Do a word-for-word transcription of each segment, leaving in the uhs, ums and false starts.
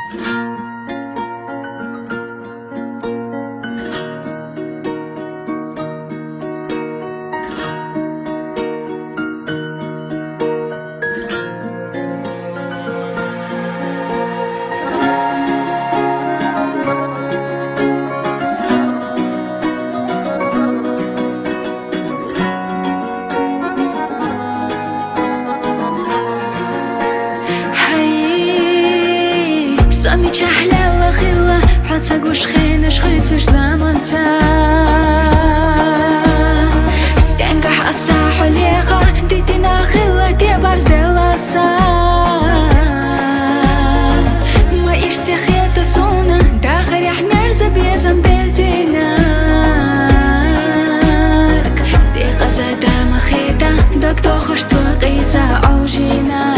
سامي حلاوة خلة حتى قوش خينا شخيتش زمانتا ستنقح أصاح وليخا ديتنا خلة كبار زدلاسا ما إرسي خيطة سونا داخل يحمر زبيزن بيزينارك دي قزا دام خيطة دك توخش توقيسا عوجينا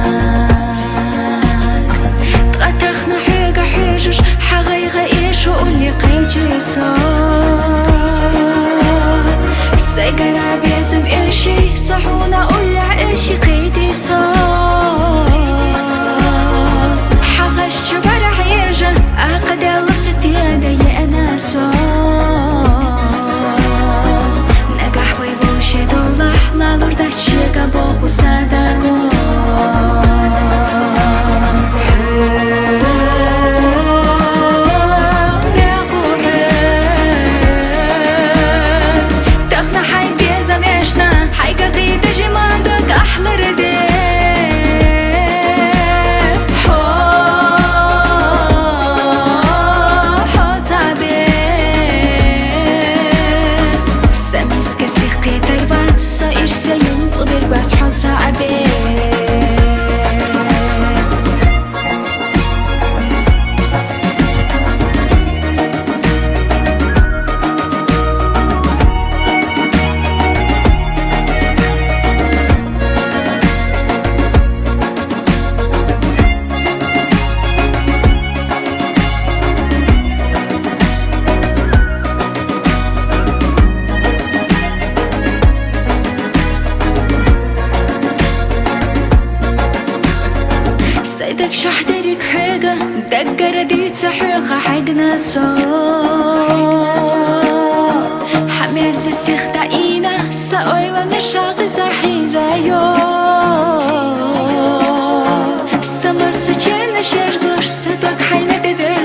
حغيغة إيش وقولي قيجي صار السيقرة بيزم إيشي صحونا قولع إيشي قيدي صار حغش جبر عيجة أقد وسط يدي أنا صار نجح ويبوشي دولح لا لوردا تشيقا بوخو صدقو سيدك شحدرك حاجة دقر دي تحيخة حقنا صوت حمير زي السيخ داينا سأويلة نشاق زحي زيو سما سجن شير زوش صدق حين تدر